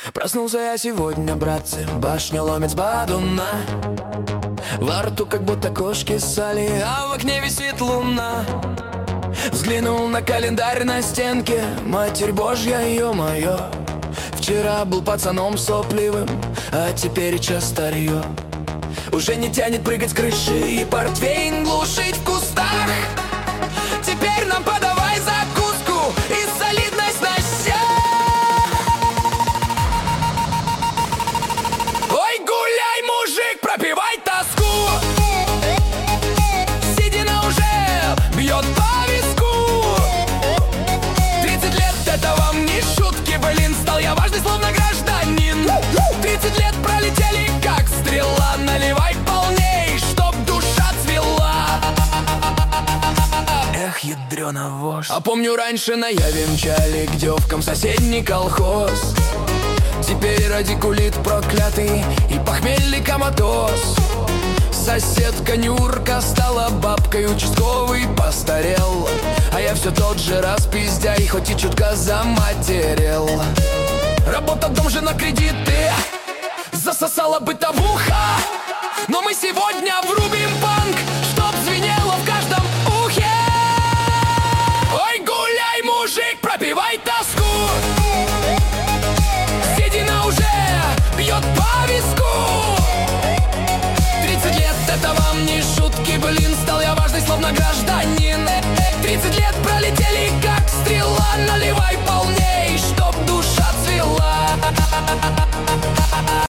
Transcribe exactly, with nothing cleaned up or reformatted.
Проснулся я сегодня, братцы, башню ломит с бадуна. Во рту как будто кошки ссали, а в окне висит луна. Взглянул на календарь на стенке, Матерь Божья, ё-моё. Вчера был пацаном сопливым, а теперь час старье. Уже не тянет прыгать с крыши и портвейн глушить в кустах. Теперь нам подавай закуску и солидность на щах. Ой, гуляй, мужик, пропивай тоску. Седина уже бьет по виску. Тридцать лет это вам не шутки, блин. Стал я важный, словно гражданин. Тридцать лет пролетели, как стрела. Наливай полней, чтоб душа цвела. Эх, ядрёна вошь. А помню, раньше на Яве мчали к девкам соседний колхоз. Теперь радикулит проклятый и похмельный коматоз. Соседка Нюрка стала бабкой, участковый постарел. А я все тот же распиздяй, хоть и чутка заматерел. Работа, дом же на кредиты, засосала бытовуха. Но мы сегодня врубим панк, чтоб звенело в каждом ухе. Ой, гуляй, мужик, пропивай тоску. Седина уже бьет по виску. Тридцать лет это вам не шутки, блин. Стал я важный, словно гражданин. Тридцать лет пролетели, как стрела. Наливай полней, чтоб душа цвела.